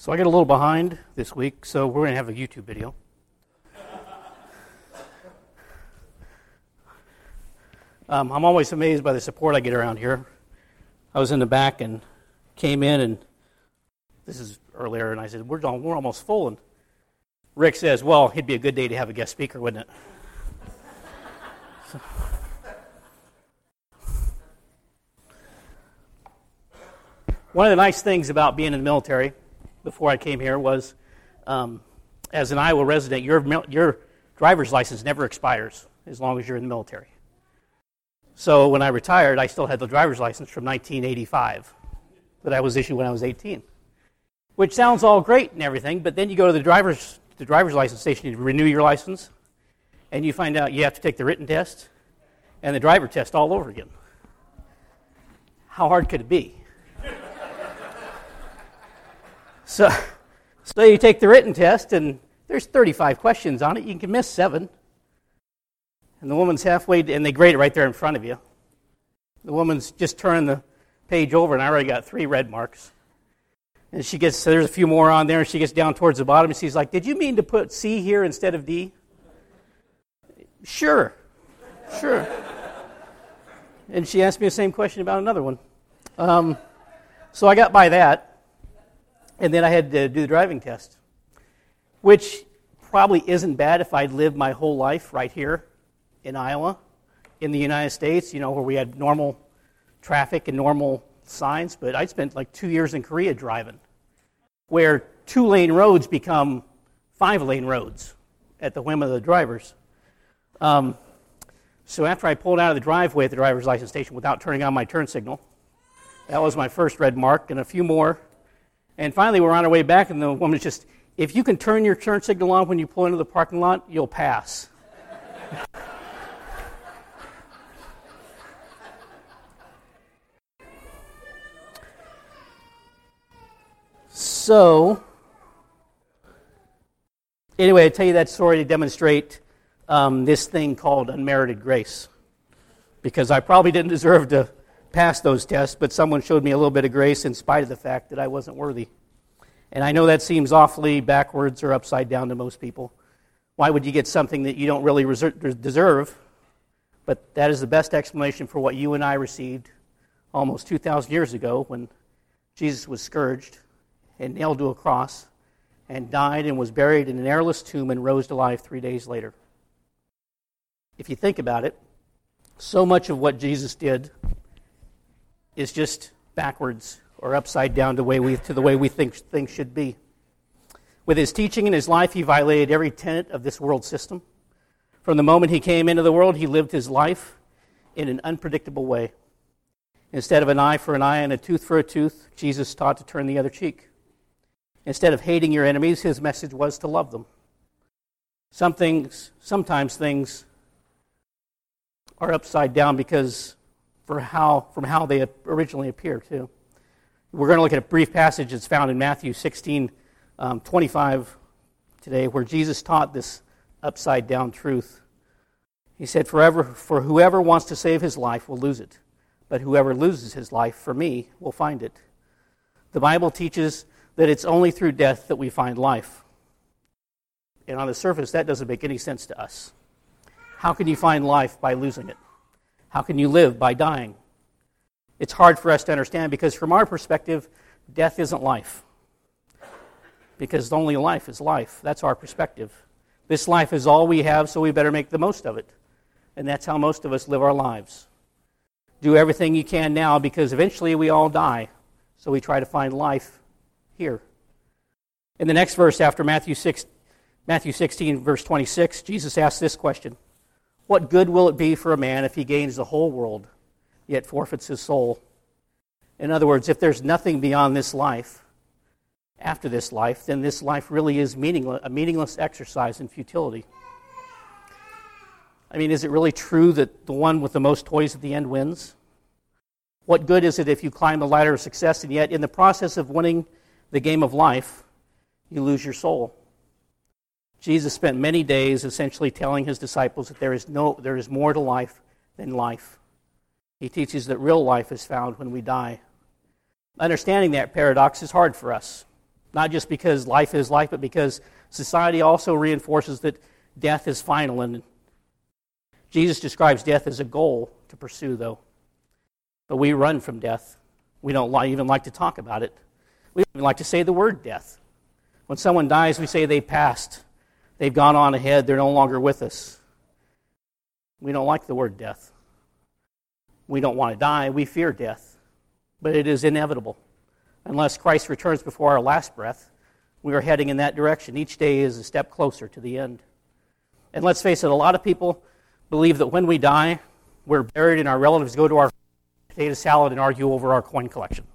So I got a little behind this week, so we're going to have a YouTube video. I'm always amazed by the support I get around here. I was in the back and came in, and this is earlier, and I said, we're almost full. And Rick says, well, it'd be a good day to have a guest speaker, wouldn't it? So. One of the nice things about being in the military before I came here was, as an Iowa resident, your driver's license never expires as long as you're in the military. So when I retired, I still had the driver's license from 1985 that I was issued when I was 18, which sounds all great and everything, but then you go to the driver's license station to renew your license, and you find out you have to take the written test and the driver test all over again. How hard could it be? So you take the written test, and there's 35 questions on it. You can miss 7. And the woman's halfway, and they grade it right there in front of you. The woman's just turning the page over, and I already got 3 red marks. And so there's a few more on there, and she gets down towards the bottom, and she's like, did you mean to put C here instead of D? Sure. And she asked me the same question about another one. So I got by that. And then I had to do the driving test, which probably isn't bad if I'd lived my whole life right here in Iowa, in the United States, where we had normal traffic and normal signs. But I spent like 2 years in Korea driving, where 2-lane roads become 5-lane roads at the whim of the drivers. So after I pulled out of the driveway at the driver's license station without turning on my turn signal, that was my first red mark, and a few more. And finally, we're on our way back, and the woman's just, if you can turn your turn signal on when you pull into the parking lot, you'll pass. So, anyway, I tell you that story to demonstrate this thing called unmerited grace, because I probably didn't deserve to pass those tests, but someone showed me a little bit of grace in spite of the fact that I wasn't worthy. And I know that seems awfully backwards or upside down to most people. Why would you get something that you don't really deserve? But that is the best explanation for what you and I received almost 2,000 years ago when Jesus was scourged and nailed to a cross and died and was buried in an airless tomb and rose to life 3 days later. If you think about it, so much of what Jesus did is just backwards or upside down to the way we think things should be. With his teaching and his life, he violated every tenet of this world system. From the moment he came into the world, he lived his life in an unpredictable way. Instead of an eye for an eye and a tooth for a tooth, Jesus taught to turn the other cheek. Instead of hating your enemies, his message was to love them. Sometimes things are upside down because from how they originally appear, too. We're going to look at a brief passage that's found in Matthew 16:25 today, where Jesus taught this upside-down truth. He said, For whoever wants to save his life will lose it, but whoever loses his life for me will find it. The Bible teaches that it's only through death that we find life. And on the surface, that doesn't make any sense to us. How can you find life by losing it? How can you live by dying? It's hard for us to understand because from our perspective, death isn't life. Because only life is life. That's our perspective. This life is all we have, so we better make the most of it. And that's how most of us live our lives. Do everything you can now because eventually we all die. So we try to find life here. In the next verse after Matthew 16, verse 26, Jesus asks this question. What good will it be for a man if he gains the whole world, yet forfeits his soul? In other words, if there's nothing beyond this life, after this life, then this life really is a meaningless exercise in futility. I mean, is it really true that the one with the most toys at the end wins? What good is it if you climb the ladder of success and yet in the process of winning the game of life, you lose your soul? Jesus spent many days essentially telling his disciples that there is more to life than life. He teaches that real life is found when we die. Understanding that paradox is hard for us. Not just because life is life, but because society also reinforces that death is final. And Jesus describes death as a goal to pursue, though. But we run from death. We don't even like to talk about it. We don't even like to say the word death. When someone dies, we say they passed. They've gone on ahead. They're no longer with us. We don't like the word death. We don't want to die. We fear death. But it is inevitable. Unless Christ returns before our last breath, we are heading in that direction. Each day is a step closer to the end. And let's face it, a lot of people believe that when we die, we're buried and our relatives go to our potato salad and argue over our coin collection.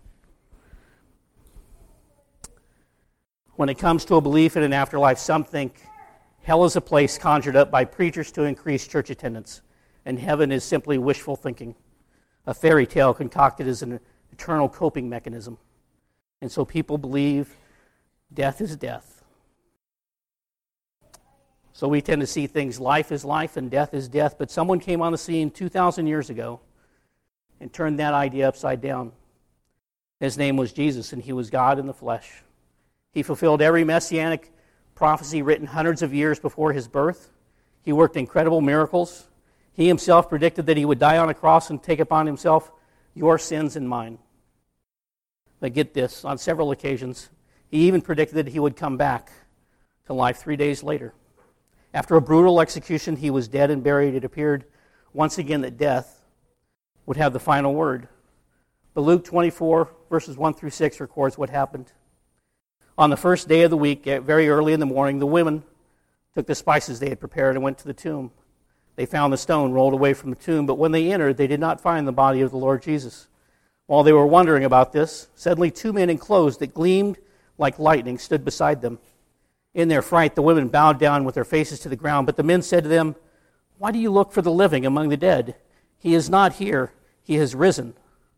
When it comes to a belief in an afterlife, some think hell is a place conjured up by preachers to increase church attendance, and heaven is simply wishful thinking, a fairy tale concocted as an eternal coping mechanism. And so people believe death is death. So we tend to see things, life is life and death is death, but someone came on the scene 2,000 years ago and turned that idea upside down. His name was Jesus, and he was God in the flesh. He fulfilled every messianic prophecy written hundreds of years before his birth. He worked incredible miracles. He himself predicted that he would die on a cross and take upon himself your sins and mine. But get this, on several occasions, he even predicted that he would come back to life 3 days later. After a brutal execution, he was dead and buried. It appeared once again that death would have the final word. But Luke 24, verses 1 through 6 records what happened. On the first day of the week, very early in the morning, the women took the spices they had prepared and went to the tomb. They found the stone rolled away from the tomb, but when they entered, they did not find the body of the Lord Jesus. While they were wondering about this, suddenly 2 men in clothes that gleamed like lightning stood beside them. In their fright, the women bowed down with their faces to the ground, but the men said to them, "Why do you look for the living among the dead? He is not here, he has risen."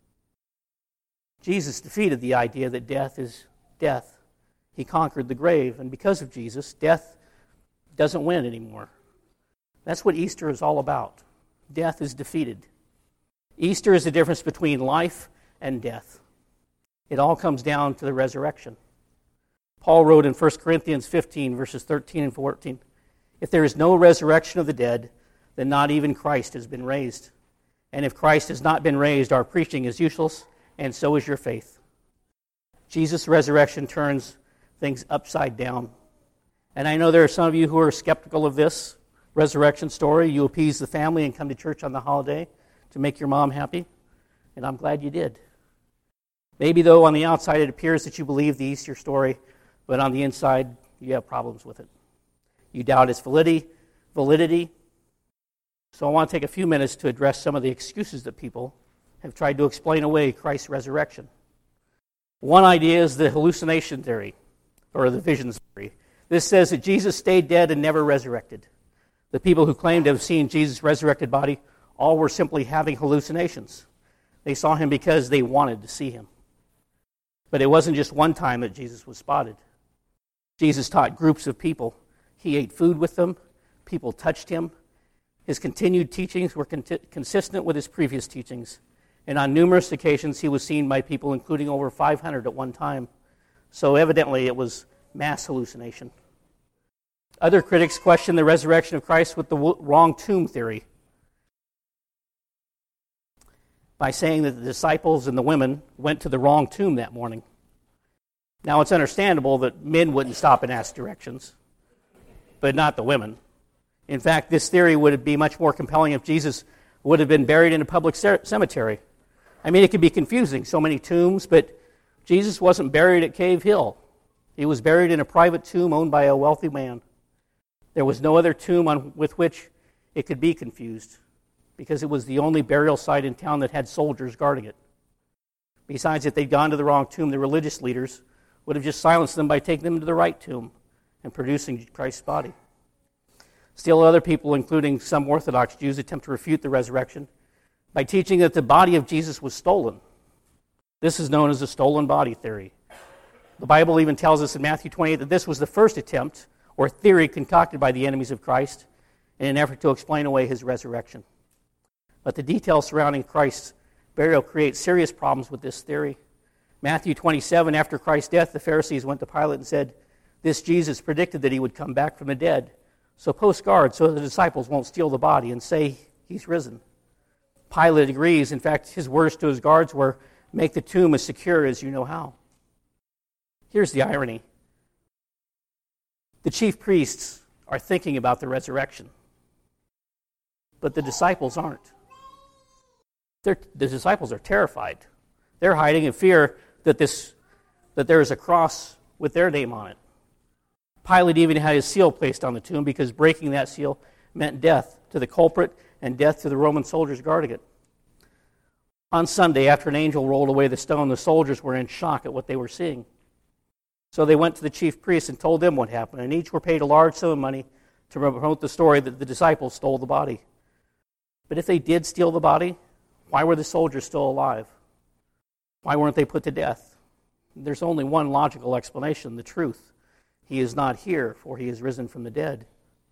Jesus defeated the idea that death is death. He conquered the grave, and because of Jesus, death doesn't win anymore. That's what Easter is all about. Death is defeated. Easter is the difference between life and death. It all comes down to the resurrection. Paul wrote in 1 Corinthians 15, verses 13 and 14, "If there is no resurrection of the dead, then not even Christ has been raised. And if Christ has not been raised, our preaching is useless, and so is your faith." Jesus' resurrection turns things upside down. And I know there are some of you who are skeptical of this resurrection story. You appease the family and come to church on the holiday to make your mom happy, and I'm glad you did. Maybe, though, on the outside it appears that you believe the Easter story, but on the inside you have problems with it. You doubt its validity. So I want to take a few minutes to address some of the excuses that people have tried to explain away Christ's resurrection. One idea is the hallucination theory, or the visions theory. This says that Jesus stayed dead and never resurrected. The people who claimed to have seen Jesus' resurrected body all were simply having hallucinations. They saw him because they wanted to see him. But it wasn't just one time that Jesus was spotted. Jesus taught groups of people. He ate food with them. People touched him. His continued teachings were consistent with his previous teachings. And on numerous occasions, he was seen by people, including over 500 at one time. So evidently, it was mass hallucination. Other critics question the resurrection of Christ with the wrong tomb theory, by saying that the disciples and the women went to the wrong tomb that morning. Now, it's understandable that men wouldn't stop and ask directions, but not the women. In fact, this theory would be much more compelling if Jesus would have been buried in a public cemetery. I mean, it could be confusing, so many tombs, but Jesus wasn't buried at Cave Hill. He was buried in a private tomb owned by a wealthy man. There was no other tomb with which it could be confused, because it was the only burial site in town that had soldiers guarding it. Besides, if they'd gone to the wrong tomb, the religious leaders would have just silenced them by taking them to the right tomb and producing Christ's body. Still, other people, including some Orthodox Jews, attempt to refute the resurrection by teaching that the body of Jesus was stolen. This is known as the stolen body theory. The Bible even tells us in Matthew 28 that this was the first attempt or theory concocted by the enemies of Christ in an effort to explain away his resurrection. But the details surrounding Christ's burial create serious problems with this theory. Matthew 27, after Christ's death, the Pharisees went to Pilate and said, "This Jesus predicted that he would come back from the dead. So post guard so the disciples won't steal the body and say he's risen." Pilate agrees. In fact, his words to his guards were, "Make the tomb as secure as you know how." Here's the irony. The chief priests are thinking about the resurrection, but the disciples aren't. The disciples are terrified. They're hiding in fear that there is a cross with their name on it. Pilate even had his seal placed on the tomb because breaking that seal meant death to the culprit and death to the Roman soldiers guarding it. On Sunday, after an angel rolled away the stone, the soldiers were in shock at what they were seeing. So they went to the chief priests and told them what happened, and each were paid a large sum of money to promote the story that the disciples stole the body. But if they did steal the body, why were the soldiers still alive? Why weren't they put to death? There's only one logical explanation, the truth. He is not here, for he is risen from the dead.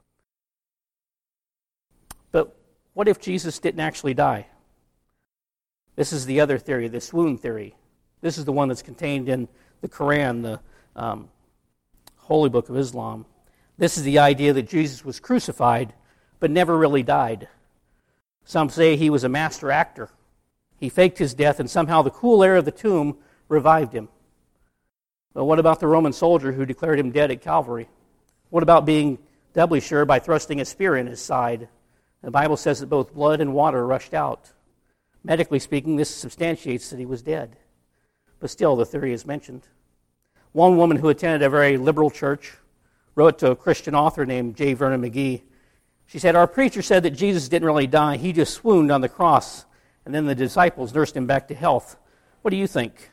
But what if Jesus didn't actually die? This is the other theory, the swoon theory. This is the one that's contained in the Quran, the holy book of Islam. This is the idea that Jesus was crucified, but never really died. Some say he was a master actor. He faked his death, and somehow the cool air of the tomb revived him. But what about the Roman soldier who declared him dead at Calvary? What about being doubly sure by thrusting a spear in his side? The Bible says that both blood and water rushed out. Medically speaking, this substantiates that he was dead. But still, the theory is mentioned. One woman who attended a very liberal church wrote to a Christian author named J. Vernon McGee. She said, "Our preacher said that Jesus didn't really die. He just swooned on the cross, and then the disciples nursed him back to health. What do you think?"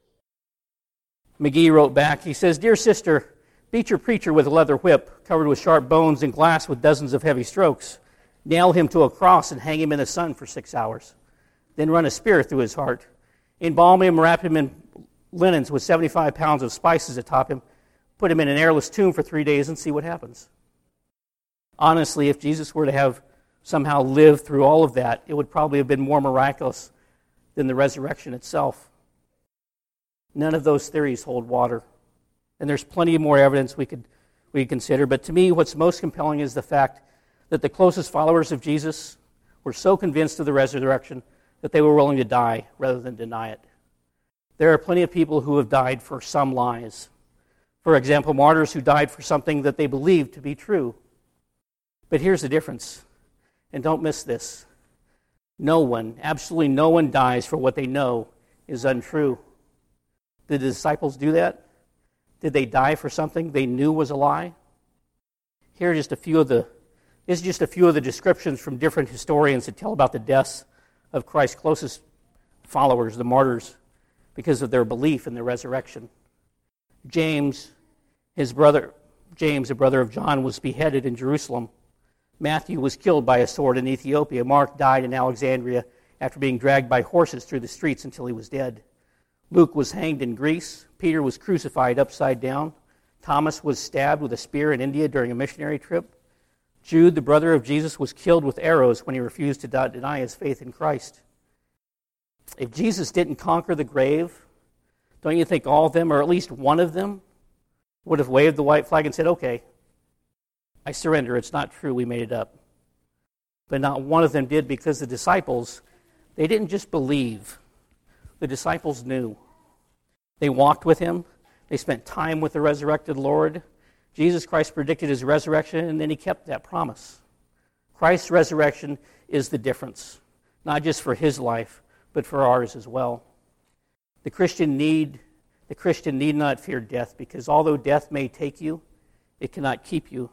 McGee wrote back, he says, "Dear sister, beat your preacher with a leather whip covered with sharp bones and glass with dozens of heavy strokes. Nail him to a cross and hang him in the sun for 6 hours. Then run a spear through his heart. Embalm him, wrap him in linens with 75 pounds of spices atop him. Put him in an airless tomb for 3 days and see what happens." Honestly, if Jesus were to have somehow lived through all of that, it would probably have been more miraculous than the resurrection itself. None of those theories hold water. And there's plenty more evidence we could consider, but to me what's most compelling is the fact that the closest followers of Jesus were so convinced of the resurrection that they were willing to die rather than deny it. There are plenty of people who have died for some lies. For example, martyrs who died for something that they believed to be true. But here's the difference, and don't miss this. No one, absolutely no one dies for what they know is untrue. Did the disciples do that? Did they die for something they knew was a lie? Here are just a few of the descriptions from different historians that tell about the deaths of Christ's closest followers, the martyrs, because of their belief in the resurrection. James, a brother of John, was beheaded in Jerusalem. Matthew was killed by a sword in Ethiopia. Mark died in Alexandria after being dragged by horses through the streets until he was dead. Luke was hanged in Greece. Peter was crucified upside down. Thomas was stabbed with a spear in India during a missionary trip. Jude, the brother of Jesus, was killed with arrows when he refused to deny his faith in Christ. If Jesus didn't conquer the grave, don't you think all of them, or at least one of them, would have waved the white flag and said, "Okay, I surrender, it's not true, we made it up"? But not one of them did, because the disciples, they didn't just believe. The disciples knew. They walked with him. They spent time with the resurrected Lord. Jesus Christ predicted his resurrection, and then he kept that promise. Christ's resurrection is the difference, not just for his life, but for ours as well. The Christian need not fear death, because although death may take you, it cannot keep you.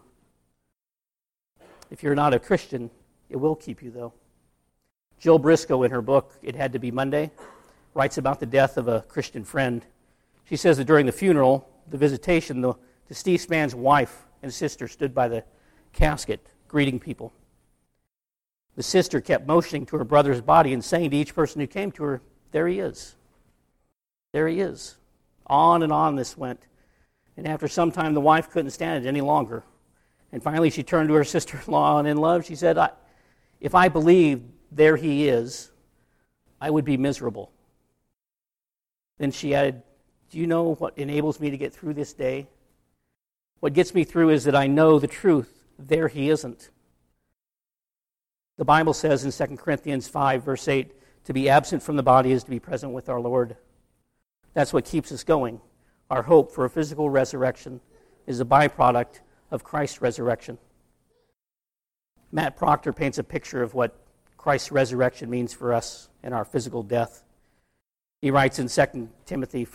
If you're not a Christian, it will keep you, though. Jill Briscoe, in her book, It Had to Be Monday, writes about the death of a Christian friend. She says that during the funeral, the visitation, the deceased man's wife and sister stood by the casket, greeting people. The sister kept motioning to her brother's body and saying to each person who came to her, "There he is. There he is." On and on this went. And after some time, the wife couldn't stand it any longer. And finally, she turned to her sister-in-law, and in love, she said, "If I believed there he is, I would be miserable." Then she added, do you know what enables me to get through this day? What gets me through is that I know the truth. There he isn't. The Bible says in 2 Corinthians 5, verse 8, to be absent from the body is to be present with our Lord. That's what keeps us going. Our hope for a physical resurrection is a byproduct of Christ's resurrection. Matt Proctor paints a picture of what Christ's resurrection means for us in our physical death. He writes in 2 Timothy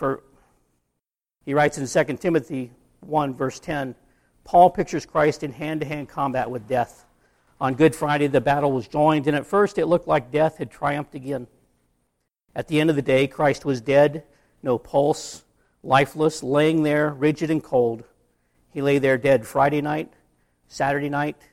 1, verse 10, Paul pictures Christ in hand-to-hand combat with death. On Good Friday, the battle was joined, and at first it looked like death had triumphed again. At the end of the day, Christ was dead, no pulse, lifeless, laying there, rigid and cold. He lay there dead Friday night, Saturday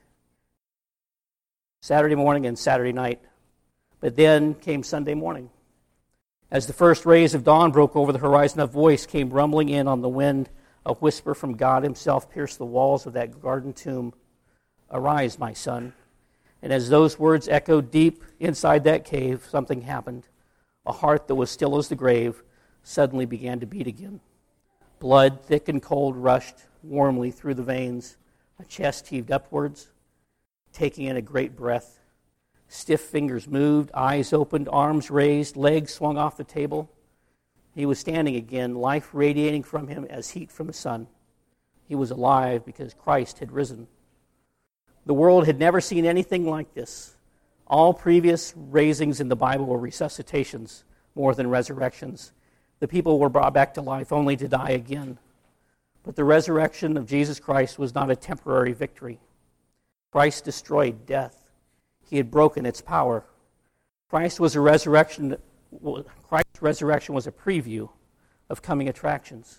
morning, and Saturday night. But then came Sunday morning. As the first rays of dawn broke over the horizon, a voice came rumbling in on the wind. A whisper from God himself pierced the walls of that garden tomb. Arise, my son. And as those words echoed deep inside that cave, something happened. A heart that was still as the grave suddenly began to beat again. Blood, thick and cold, rushed warmly through the veins. A chest heaved upwards, taking in a great breath. Stiff fingers moved, eyes opened, arms raised, legs swung off the table. He was standing again, life radiating from him as heat from the sun. He was alive because Christ had risen. The world had never seen anything like this. All previous raisings in the Bible were resuscitations more than resurrections. The people were brought back to life only to die again. But the resurrection of Jesus Christ was not a temporary victory. Christ destroyed death. He had broken its power. Christ's resurrection was a preview of coming attractions.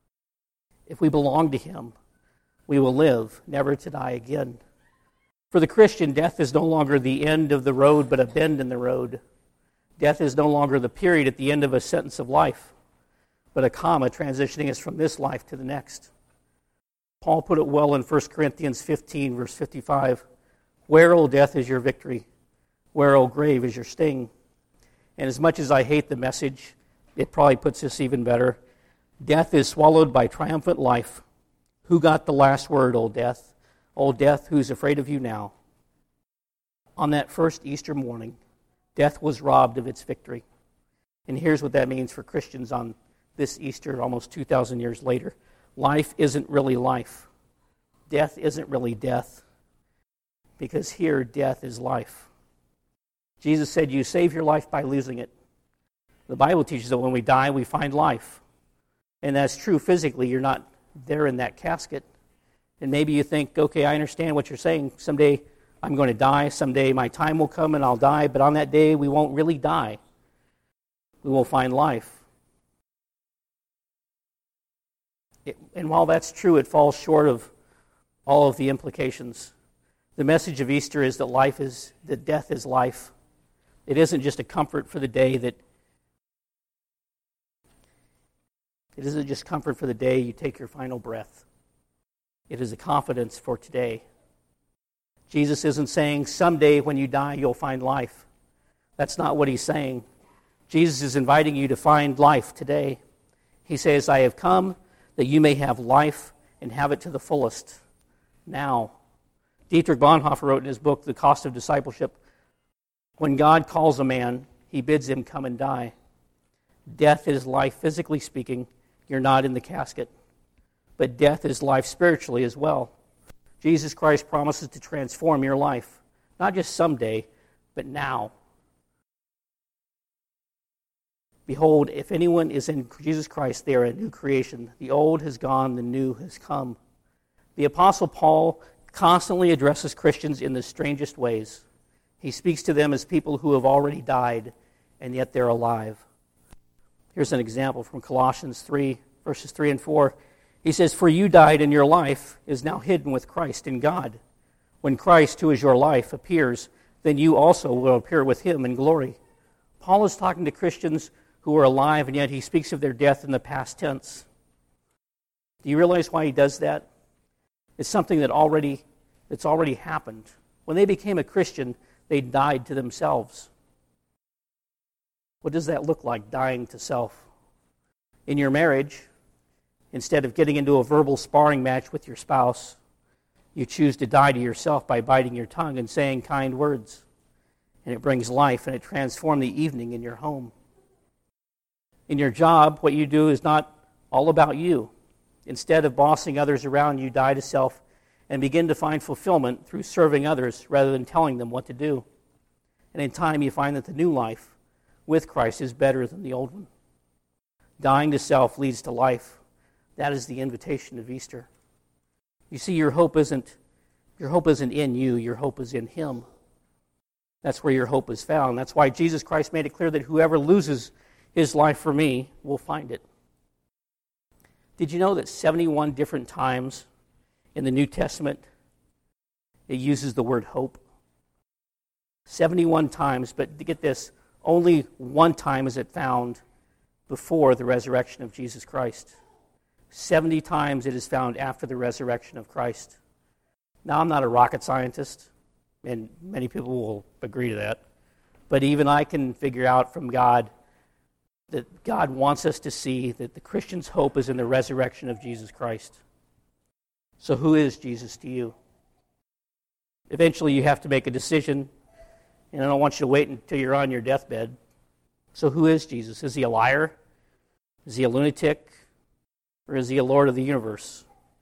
If we belong to him, we will live, never to die again. For the Christian, death is no longer the end of the road, but a bend in the road. Death is no longer the period at the end of a sentence of life, but a comma transitioning us from this life to the next. Paul put it well in 1 Corinthians 15, verse 55. Where, O death, is your victory? Where, O grave, is your sting? And as much as I hate the message, it probably puts this even better. Death is swallowed by triumphant life. Who got the last word, O death? O death, who's afraid of you now? On that first Easter morning, death was robbed of its victory. And here's what that means for Christians on this Easter, almost 2,000 years later. Life isn't really life. Death isn't really death. Because here, death is life. Jesus said, you save your life by losing it. The Bible teaches that when we die, we find life. And that's true physically. You're not there in that casket. And maybe you think, okay, I understand what you're saying. Someday I'm going to die. Someday my time will come and I'll die. But on that day, we won't really die. We will find life. And while that's true, it falls short of all of the implications. The message of Easter is that death is life. It isn't just a comfort for the day you take your final breath. It is a confidence for today. Jesus isn't saying someday when you die you'll find life. That's not what he's saying. Jesus is inviting you to find life today. He says, I have come that you may have life and have it to the fullest now. Dietrich Bonhoeffer wrote in his book, The Cost of Discipleship, when God calls a man, he bids him come and die. Death is life, physically speaking. You're not in the casket. But death is life spiritually as well. Jesus Christ promises to transform your life, not just someday, but now. Behold, if anyone is in Jesus Christ, they are a new creation. The old has gone, the new has come. The Apostle Paul constantly addresses Christians in the strangest ways. He speaks to them as people who have already died, and yet they're alive. Here's an example from Colossians 3, verses 3 and 4. He says, for you died, and your life is now hidden with Christ in God. When Christ, who is your life, appears, then you also will appear with him in glory. Paul is talking to Christians who are alive, and yet he speaks of their death in the past tense. Do you realize why he does that? It's something that's already happened. When they became a Christian, they died to themselves. What does that look like, dying to self? In your marriage, instead of getting into a verbal sparring match with your spouse, you choose to die to yourself by biting your tongue and saying kind words. And it brings life, and it transforms the evening in your home. In your job, what you do is not all about you. Instead of bossing others around, you die to self and begin to find fulfillment through serving others rather than telling them what to do. And in time, you find that the new life with Christ is better than the old one. Dying to self leads to life. That is the invitation of Easter. You see, your hope isn't in you. Your hope is in Him. That's where your hope is found. That's why Jesus Christ made it clear that whoever loses his life for me will find it. Did you know that 71 different times in the New Testament it uses the word hope? 71 times, but to get this, only one time is it found before the resurrection of Jesus Christ. 70 times it is found after the resurrection of Christ. Now, I'm not a rocket scientist, and many people will agree to that, but even I can figure out from God that God wants us to see that the Christian's hope is in the resurrection of Jesus Christ. So who is Jesus to you? Eventually you have to make a decision, and I don't want you to wait until you're on your deathbed. So who is Jesus? Is he a liar? Is he a lunatic? Or is he a Lord of the universe?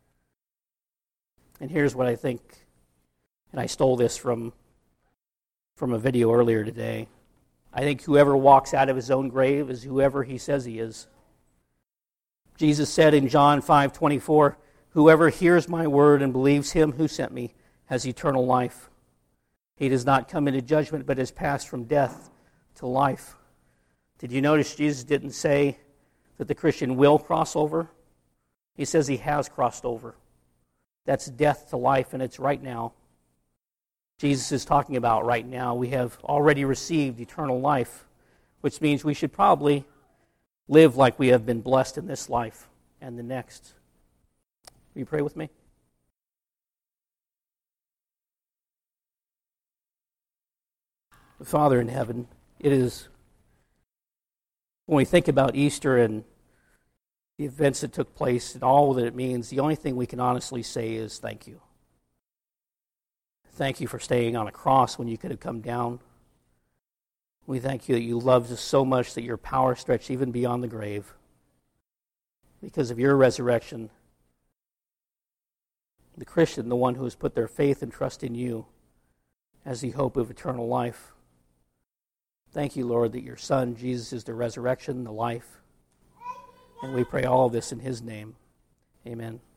And here's what I think, and I stole this from a video earlier today. I think whoever walks out of his own grave is whoever he says he is. Jesus said in John 5:24, "Whoever hears my word and believes him who sent me has eternal life. He does not come into judgment, but has passed from death to life." Did you notice Jesus didn't say that the Christian will cross over? He says he has crossed over. That's death to life, and it's right now. Jesus is talking about right now. We have already received eternal life, which means we should probably live like we have been blessed in this life and the next. Will you pray with me? Father in heaven, it is, when we think about Easter and the events that took place and all that it means, the only thing we can honestly say is thank you. Thank you for staying on a cross when you could have come down. We thank you that you loved us so much that your power stretched even beyond the grave. Because of your resurrection, the Christian, the one who has put their faith and trust in you, has the hope of eternal life. Thank you, Lord, that your Son, Jesus, is the resurrection, the life. And we pray all of this in his name. Amen.